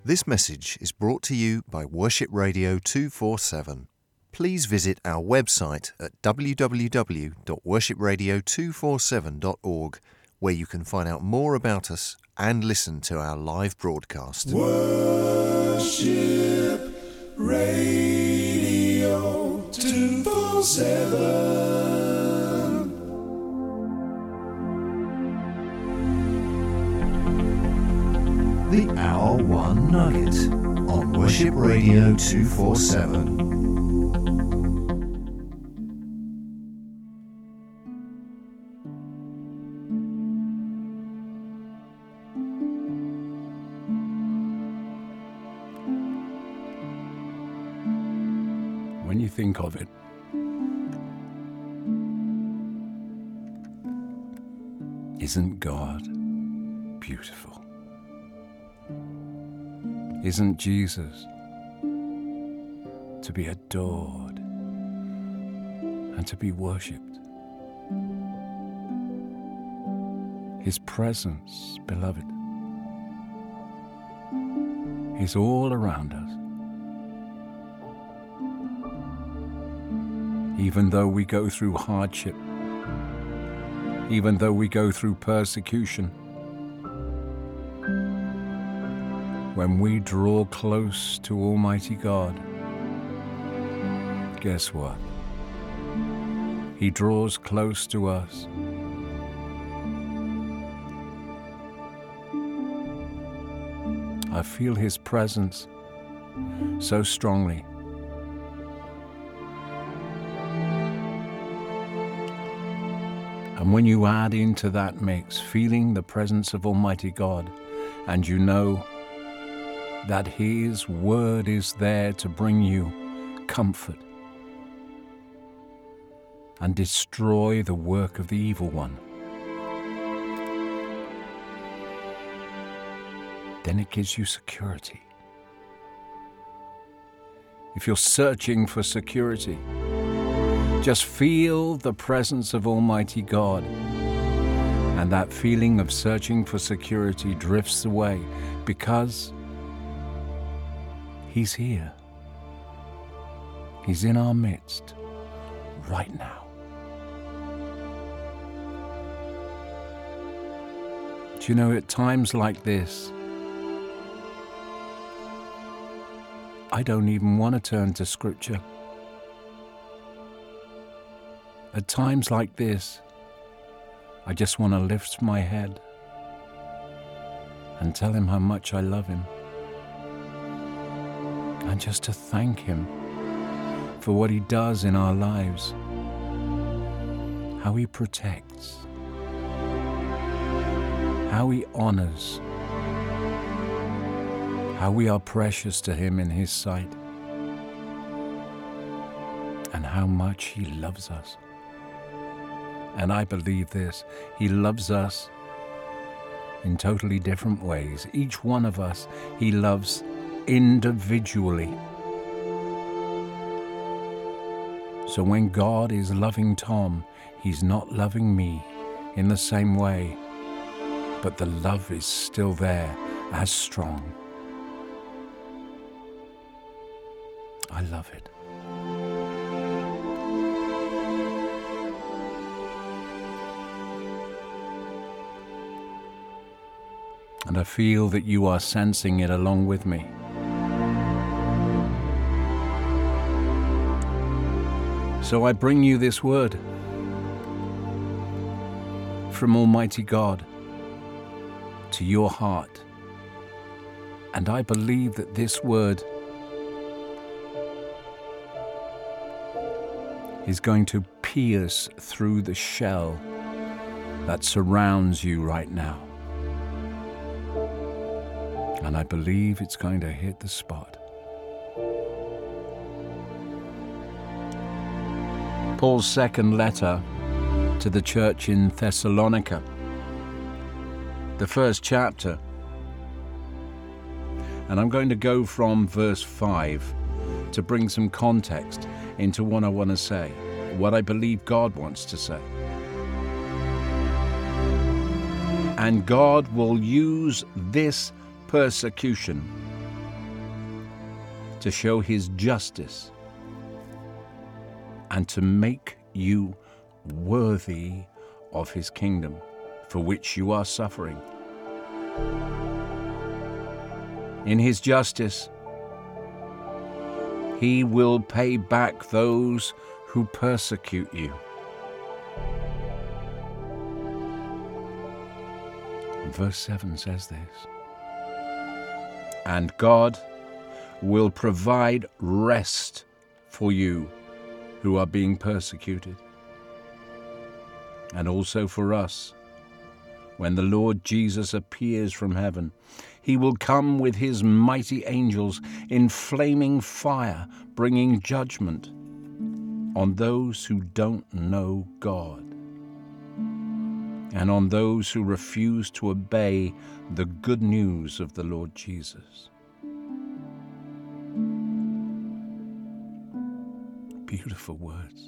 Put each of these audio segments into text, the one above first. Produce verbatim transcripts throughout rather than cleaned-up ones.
This message is brought to you by Worship Radio two forty-seven. Please visit our website at w w w dot worship radio two forty-seven dot org, where you can find out more about us and listen to our live broadcast. Worship Radio two forty-seven. The Hour One Nugget on Worship Radio two forty-seven. When you think of it, isn't God beautiful? Isn't Jesus to be adored and to be worshipped? His presence, beloved, is all around us. Even though we go through hardship, even though we go through persecution, when we draw close to Almighty God, guess what? He draws close to us. I feel His presence so strongly. And when you add into that mix, feeling the presence of Almighty God, and you know that His word is there to bring you comfort and destroy the work of the evil one, then it gives you security. If you're searching for security, just feel the presence of Almighty God, and that feeling of searching for security drifts away because He's here. He's in our midst right now. Do you know, at times like this, I don't even want to turn to Scripture. At times like this, I just want to lift my head and tell Him how much I love Him. And just to thank Him for what He does in our lives, how He protects, how He honors, how we are precious to Him in His sight, and how much He loves us. And I believe this, He loves us in totally different ways. Each one of us, He loves individually. So when God is loving Tom, He's not loving me in the same way, but the love is still there, as strong. I love it. And I feel that you are sensing it along with me. So I bring you this word from Almighty God to your heart. And I believe that this word is going to pierce through the shell that surrounds you right now. And I believe it's going to hit the spot. Paul's second letter to the church in Thessalonica, the first chapter. And I'm going to go from verse five to bring some context into what I want to say, what I believe God wants to say. And God will use this persecution to show his justice, and to make you worthy of his kingdom, for which you are suffering. In his justice, he will pay back those who persecute you. And verse seven says this: and God will provide rest for you who are being persecuted, and also for us. When the Lord Jesus appears from heaven, he will come with his mighty angels in flaming fire, bringing judgment on those who don't know God, and on those who refuse to obey the good news of the Lord Jesus. Beautiful words.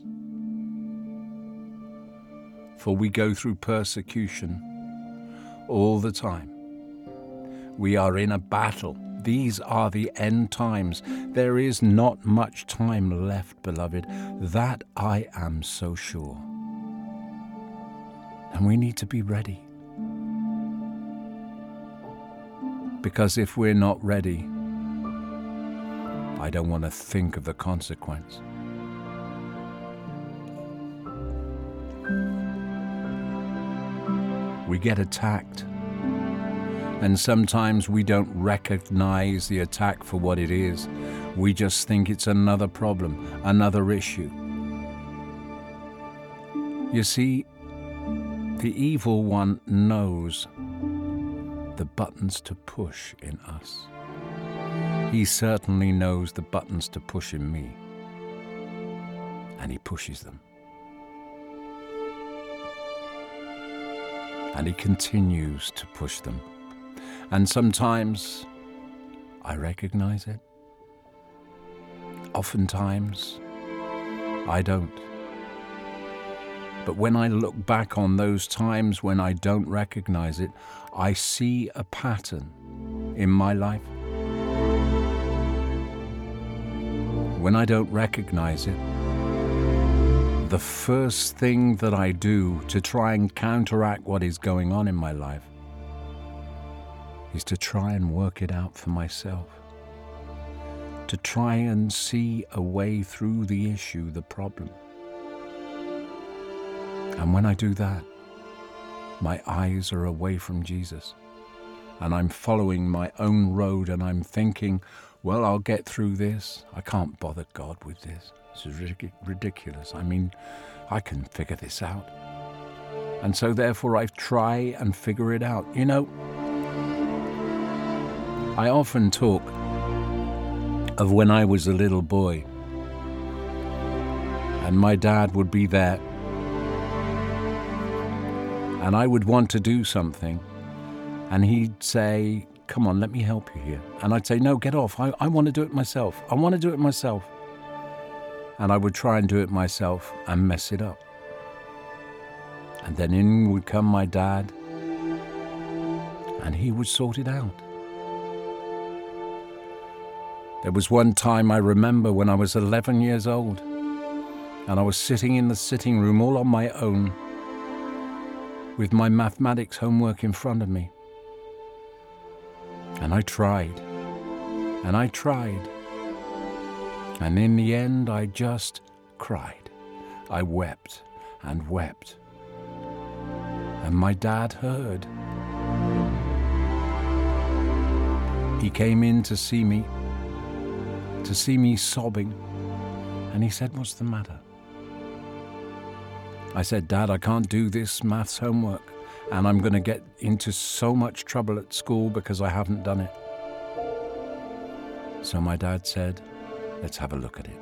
For we go through persecution all the time. We are in a battle. These are the end times. There is not much time left, beloved. That I am so sure. And we need to be ready. Because if we're not ready, I don't want to think of the consequence. We get attacked, and sometimes we don't recognize the attack for what it is. We just think it's another problem, another issue. You see, the evil one knows the buttons to push in us. He certainly knows the buttons to push in me, and he pushes them. And he continues to push them. And sometimes I recognize it. Oftentimes I don't. But when I look back on those times when I don't recognize it, I see a pattern in my life. When I don't recognize it, the first thing that I do to try and counteract what is going on in my life is to try and work it out for myself, to try and see a way through the issue, the problem. And when I do that, my eyes are away from Jesus, and I'm following my own road, and I'm thinking, well, I'll get through this. I can't bother God with this. This is ridiculous. I mean, I can figure this out. And so therefore I try and figure it out. You know, I often talk of when I was a little boy, and my dad would be there, and I would want to do something, and he'd say, come on, let me help you here. And I'd say, no, get off. I, I want to do it myself. I want to do it myself. And I would try and do it myself and mess it up. And then in would come my dad, and he would sort it out. There was one time I remember when I was eleven years old, and I was sitting in the sitting room all on my own with my mathematics homework in front of me. And I tried, and I tried. And in the end, I just cried. I wept and wept. And my dad heard. He came in to see me, to see me sobbing. And he said, what's the matter? I said, Dad, I can't do this maths homework, and I'm going to get into so much trouble at school because I haven't done it. So my dad said, let's have a look at it.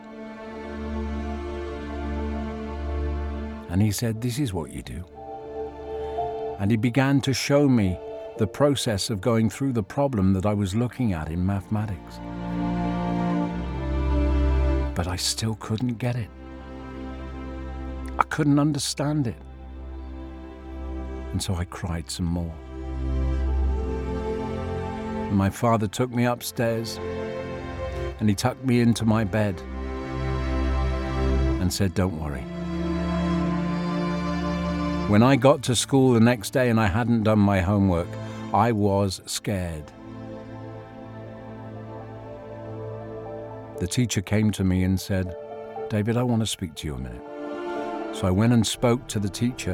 And he said, this is what you do. And he began to show me the process of going through the problem that I was looking at in mathematics. But I still couldn't get it. I couldn't understand it. And so I cried some more. My father took me upstairs, and he tucked me into my bed and said, "Don't worry." When I got to school the next day and I hadn't done my homework, I was scared. The teacher came to me and said, "David, I want to speak to you a minute." So I went and spoke to the teacher,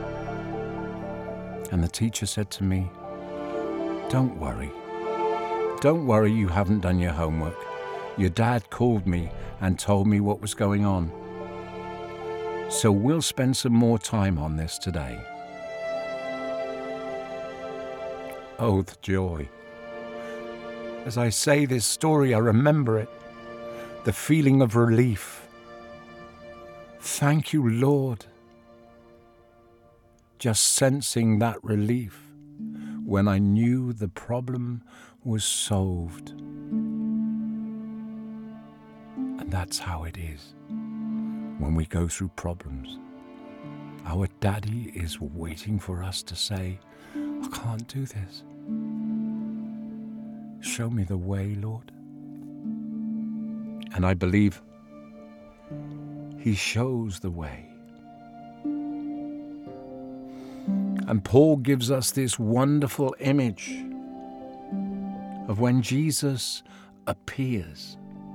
and the teacher said to me, "Don't worry. Don't worry you haven't done your homework. Your dad called me and told me what was going on. So we'll spend some more time on this today." Oh, the joy. As I say this story, I remember it. The feeling of relief. Thank you, Lord. Just sensing that relief when I knew the problem was solved. And that's how it is when we go through problems. Our Daddy is waiting for us to say, "I can't do this. Show me the way, Lord." And I believe He shows the way. And Paul gives us this wonderful image of when Jesus appears.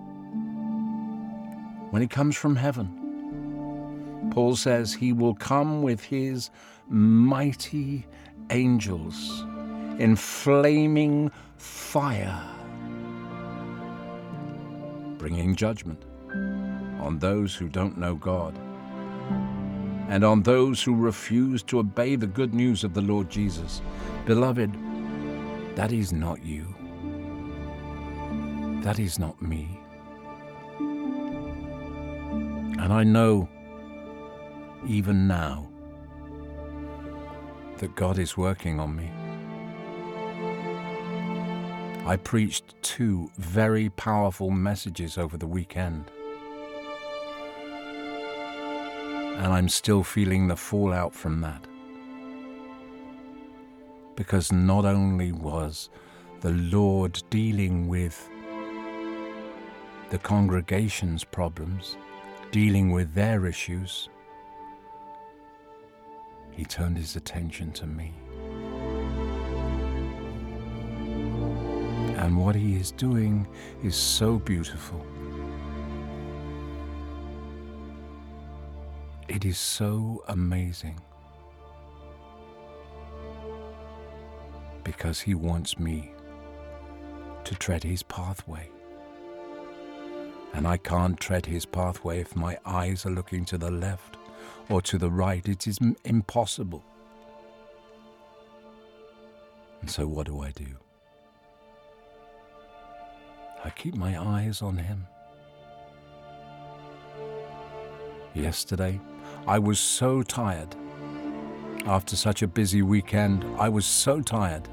When He comes from heaven, Paul says He will come with His mighty angels in flaming fire, bringing judgment on those who don't know God and on those who refuse to obey the good news of the Lord Jesus. Beloved, that is not you. That is not me. And I know, even now, that God is working on me. I preached two very powerful messages over the weekend, and I'm still feeling the fallout from that. Because not only was the Lord dealing with the congregation's problems, dealing with their issues, He turned His attention to me. And what He is doing is so beautiful. It is so amazing. Because He wants me to tread His pathway. And I can't tread His pathway if my eyes are looking to the left or to the right. It is impossible. And so what do I do? I keep my eyes on Him. Yesterday, I was so tired. After such a busy weekend, I was so tired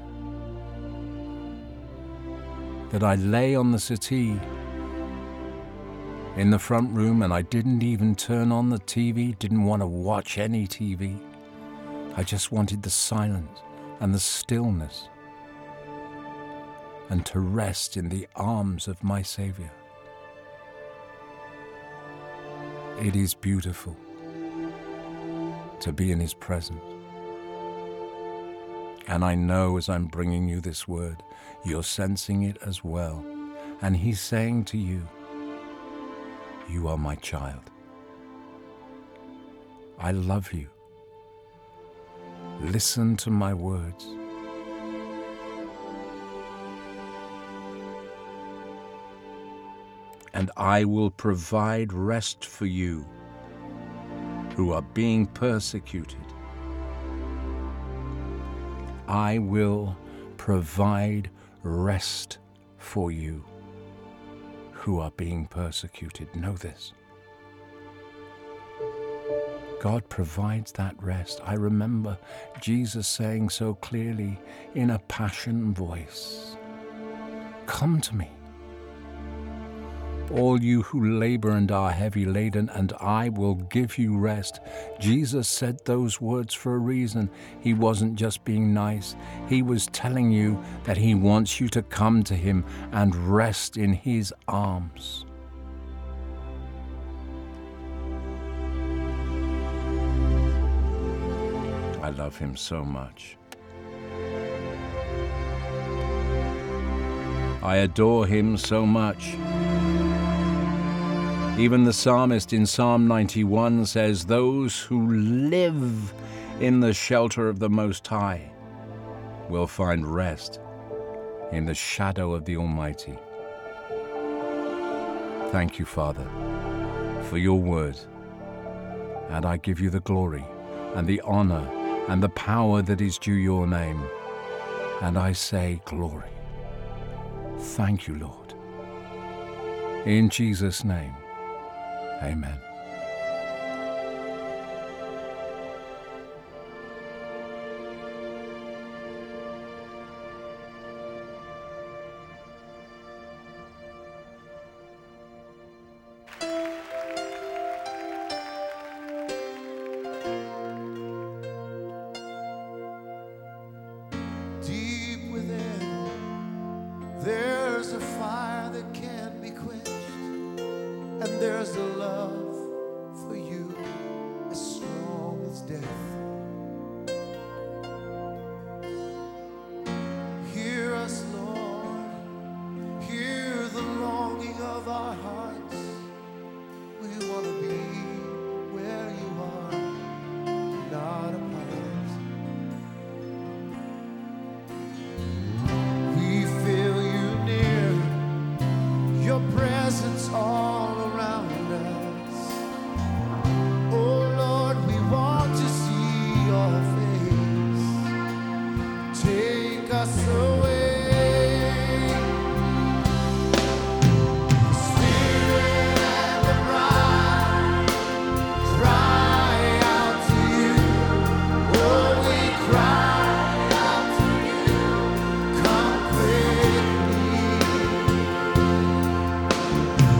that I lay on the settee in the front room and I didn't even turn on the T V, didn't want to watch any T V. I just wanted the silence and the stillness and to rest in the arms of my Savior. It is beautiful to be in His presence. And I know as I'm bringing you this word, you're sensing it as well. And He's saying to you, you are my child. I love you. Listen to my words. And I will provide rest for you who are being persecuted. I will provide rest for you who are being persecuted. Know this. God provides that rest. I remember Jesus saying so clearly in a passion voice, "Come to me. all you who labor and are heavy laden, and I will give you rest. Jesus said those words for a reason. He wasn't just being nice. He was telling you that he wants you to come to him and rest in his arms. I love him so much. I adore him so much. Even the psalmist in Psalm ninety-one says, "Those who live in the shelter of the Most High will find rest in the shadow of the Almighty." Thank you, Father, for your word. And I give you the glory and the honor and the power that is due your name. And I say glory. Thank you, Lord. In Jesus' name, amen. Deep within, there's a fire that can't be quenched, and there's a love for you as strong as death. Hear us, Lord, hear the longing of our hearts. We want to be where you are, not apart. We feel you near, your presence all around us. Oh Lord, we want to see your face. Take us away. The Spirit and the bride cry out to you. Oh, we cry out to you. Come quickly.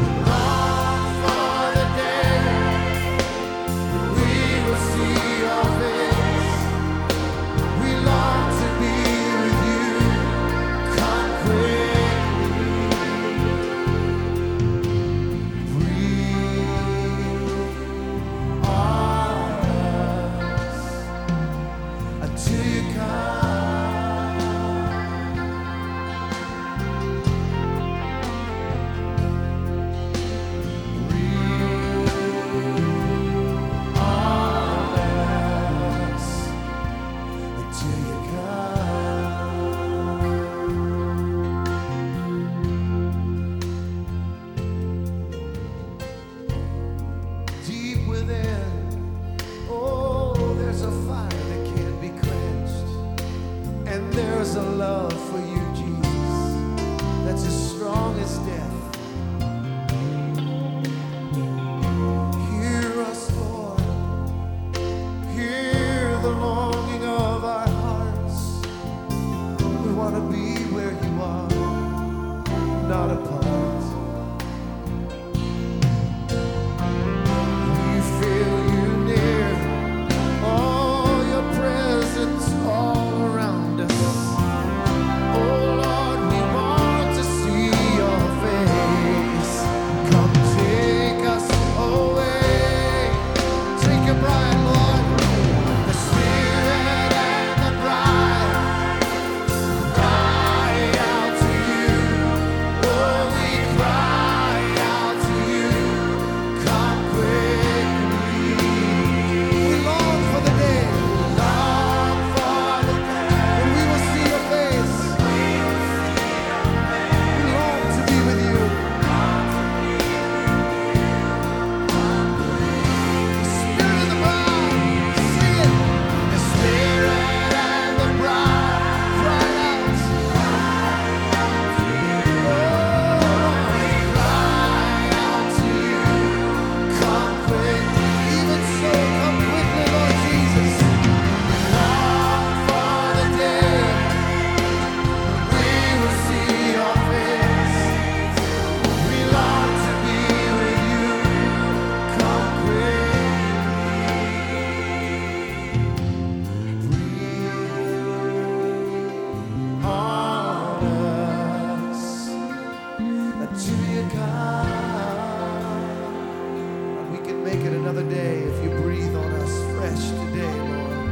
till you come. And we can make it another day if you breathe on us fresh today, Lord.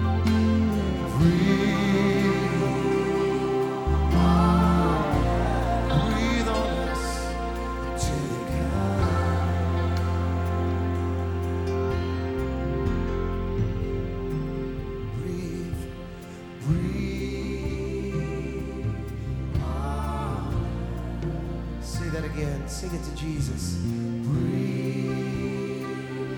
Breathe. Breathe on us till you come. Breathe, breathe. Say that again. Sing it to Jesus. Breathe.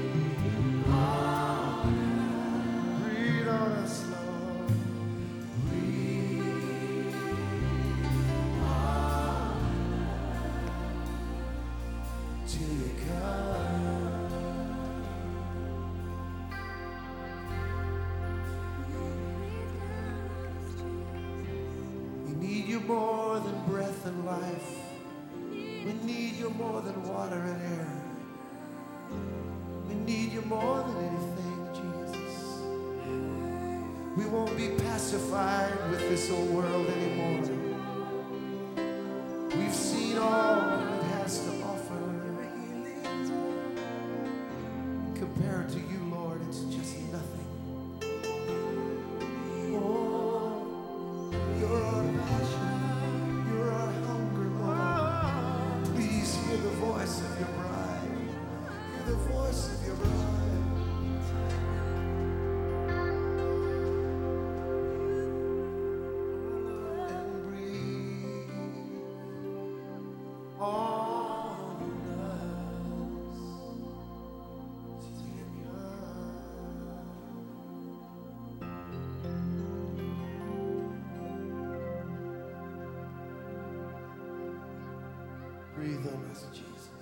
Breathe on us, Lord. Breathe. Till you come. We need you more than breath and life. We need you more than water and air. We need you more than anything, Jesus. We won't be pacified with this old world anymore. We've seen all it has to offer. Compared to you, Lord, it's just nothing. Oh, you're our passion. You're our hunger, Lord. Please hear the voice of your bride. Hear the voice of your bride. And breathe on us till you come. Breathe on us, Jesus.